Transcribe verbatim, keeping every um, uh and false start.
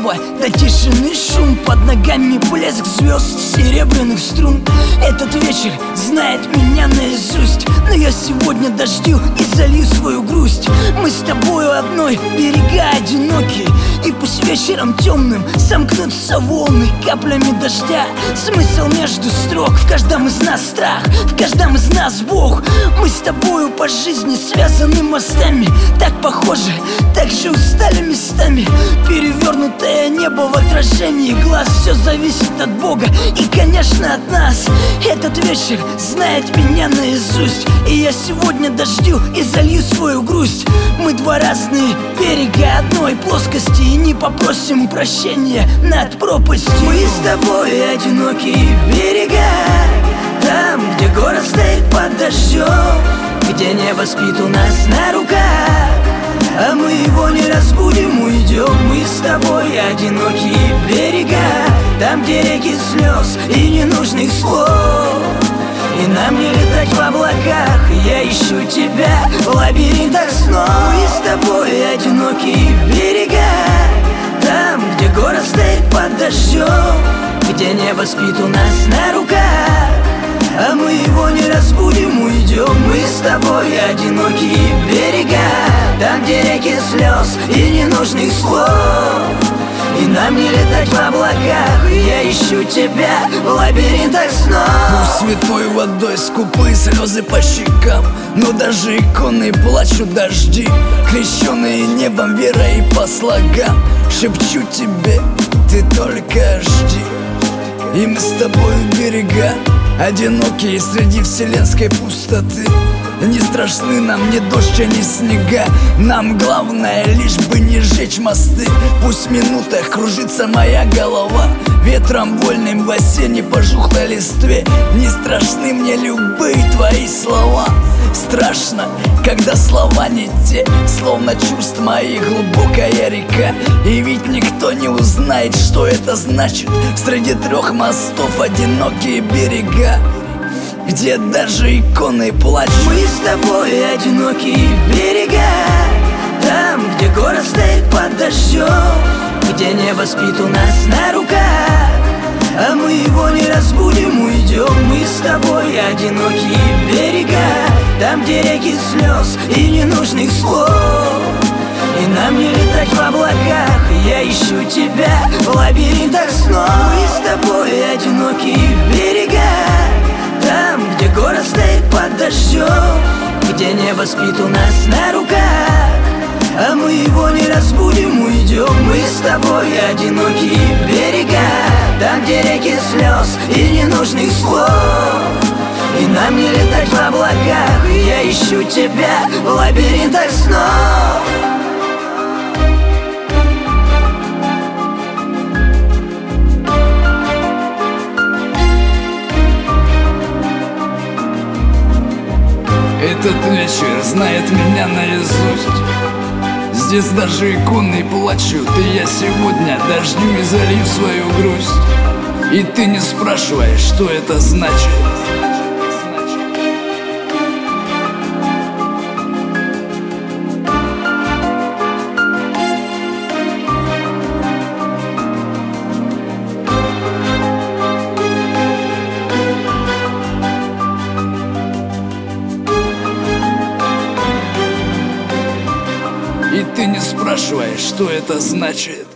снова до тишины шум. Под ногами блеск звезд серебряных струн. Этот вечер знает меня наизусть, но я сегодня дождю и залью свою грусть. Мы с тобою одной, берега одинокие, и пусть вечером темным сомкнутся волны каплями дождя. Смысл между строк, в каждом из нас страх, в каждом из нас Бог. Мы с тобою по жизни связаны мостами, так похожи, так же устали местами. Перевернутое небо в отражении глаз. Все зависит от Бога и, конечно, от нас. Этот вечер знает меня наизусть, и я сегодня дождю и залью свою грусть. Мы два разные берега одной плоскости, и не попросим прощения над пропастью. Мы с тобой одинокие берега, там, где город стоит под дождем, где небо спит у нас на руках, а мы его не разбудим, уйдем. Мы с тобой одинокие берега, там, где реки слез и ненужных слов. И нам не летать в облаках, я ищу тебя в лабиринтах снов. Мы с тобой одинокие берега, там, где город стоит под дождем, где небо спит у нас на руках, а мы его не разбудим, уйдем. Мы с тобой одинокие берега, там, где реки слез и ненужных слов. И нам не летать в облаках, я ищу тебя в лабиринтах снов. Святой водой скупые слезы по щекам, но даже иконы плачут дожди. Крещенные небом верой и по слогам, шепчу тебе, ты только жди. И мы с тобой берега, одинокие среди вселенской пустоты. Не страшны нам ни дождь, ни снега, нам главное лишь бы не сжечь мосты. Пусть в минутах кружится моя голова ветром вольным в осенней пожухлой листве. Не страшны мне любые твои слова. Страшно, когда слова не те, словно чувств моих глубокая река. И ведь никто не узнает, что это значит среди трех мостов одинокие берега, где даже иконы плачут. Мы с тобой одинокие берега, там, где город стоит под дождем, где небо спит у нас на руках, а мы его не разбудим, уйдем. Мы с тобой одинокие берега, там, где реки слез и ненужных слов. И нам не летать в облаках, я ищу тебя в лабиринтах снов. Мы с тобой одинокие берега, там, где город стоит под дождем, где небо спит у нас на руках, а мы его не разбудим, уйдем. Мы с тобой одинокие берега, там, где реки слез и ненужных слов. И нам не летать в облаках, я ищу тебя в лабиринтах снов. Этот вечер знает меня наизусть, здесь даже иконы плачут. И я сегодня дождю и залью свою грусть. И ты не спрашиваешь, что это значит. И ты не спрашиваешь, что это значит.